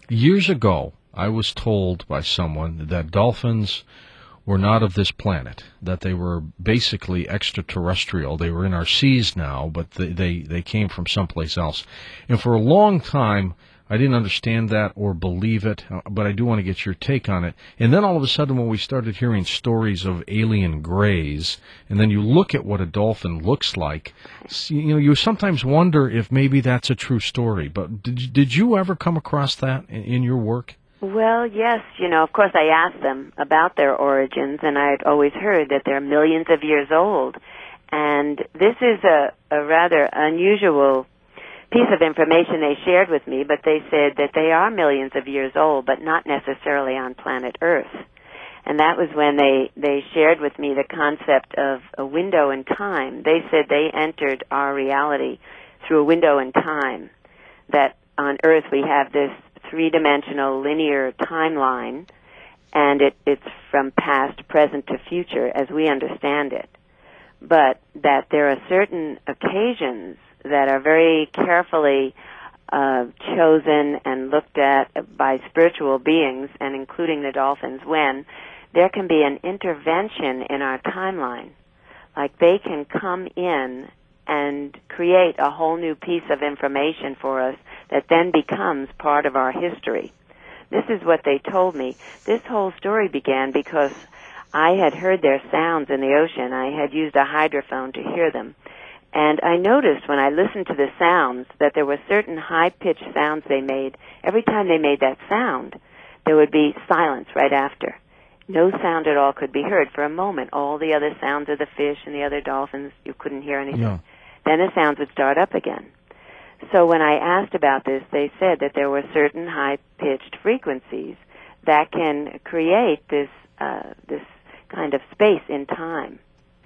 Years ago, I was told by someone that dolphins were not of this planet, that they were basically extraterrestrial. They were in our seas now, but they came from someplace else. And for a long time, I didn't understand that or believe it, but I do want to get your take on it. And then all of a sudden, when we started hearing stories of alien grays, and then you look at what a dolphin looks like, you sometimes wonder if maybe that's a true story. But did you ever come across that in your work? Well, yes, of course I asked them about their origins, and I'd always heard that they're millions of years old. And this is a rather unusual piece of information they shared with me, but they said that they are millions of years old, but not necessarily on planet Earth. And that was when they shared with me the concept of a window in time. They said they entered our reality through a window in time, that on Earth we have this three-dimensional linear timeline, and it's from past, present to future as we understand it. But that there are certain occasions that are very carefully chosen and looked at by spiritual beings, and including the dolphins, when there can be an intervention in our timeline. Like they can come in and create a whole new piece of information for us that then becomes part of our history. This is what they told me. This whole story began because I had heard their sounds in the ocean. I had used a hydrophone to hear them. And I noticed when I listened to the sounds that there were certain high-pitched sounds they made. Every time they made that sound, there would be silence right after. No sound at all could be heard for a moment. All the other sounds of the fish and the other dolphins, you couldn't hear anything. Yeah. Then the sounds would start up again. So when I asked about this, they said that there were certain high-pitched frequencies that can create this kind of space in time.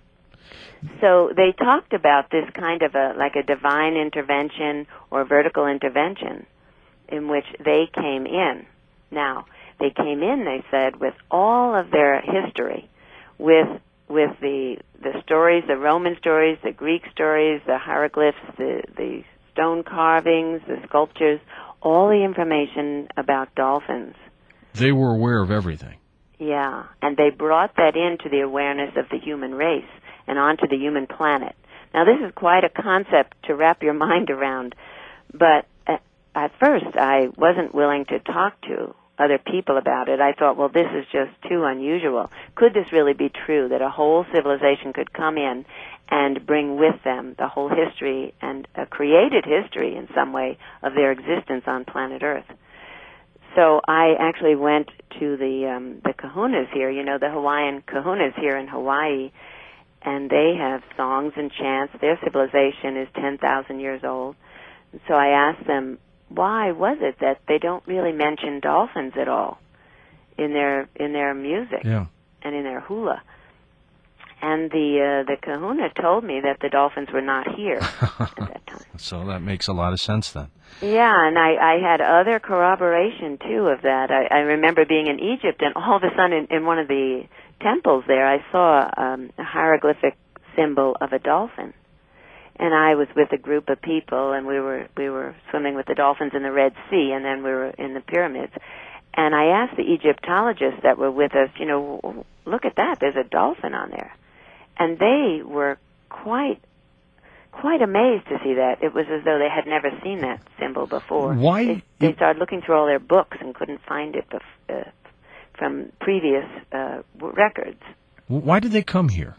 So they talked about this kind of like a divine intervention or vertical intervention in which they came in. Now, they came in, they said, with all of their history, with the stories, the Roman stories, the Greek stories, the hieroglyphs, the stone carvings, the sculptures, all the information about dolphins. They were aware of everything. Yeah, and they brought that into the awareness of the human race and onto the human planet. Now, this is quite a concept to wrap your mind around, but at first I wasn't willing to talk to other people about it. I thought, well, this is just too unusual. Could this really be true, that a whole civilization could come in and bring with them the whole history and a created history in some way of their existence on planet Earth? So I actually went to the kahunas here, the Hawaiian kahunas here in Hawaii, and they have songs and chants. Their civilization is 10,000 years old. And so I asked them, why was it that they don't really mention dolphins at all in their music and in their hula? And the kahuna told me that the dolphins were not here at that time. So that makes a lot of sense then. Yeah, and I had other corroboration, too, of that. I remember being in Egypt, and all of a sudden in one of the temples there, I saw a hieroglyphic symbol of a dolphin. And I was with a group of people, and we were swimming with the dolphins in the Red Sea, and then we were in the pyramids. And I asked the Egyptologists that were with us, look at that, there's a dolphin on there. And they were quite amazed to see that. It was as though they had never seen that symbol before. Why? They started looking through all their books and couldn't find it from previous records. Why did they come here?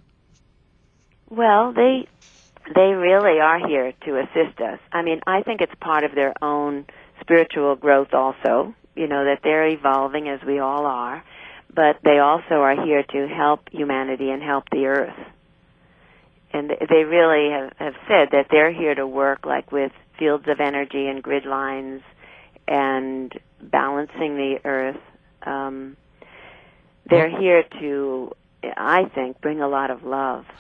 Well, they really are here to assist us. I mean, I think it's part of their own spiritual growth also, that they're evolving as we all are, but they also are here to help humanity and help the earth. And they really have said that they're here to work like with fields of energy and grid lines and balancing the earth. They're here to, I think, bring a lot of love.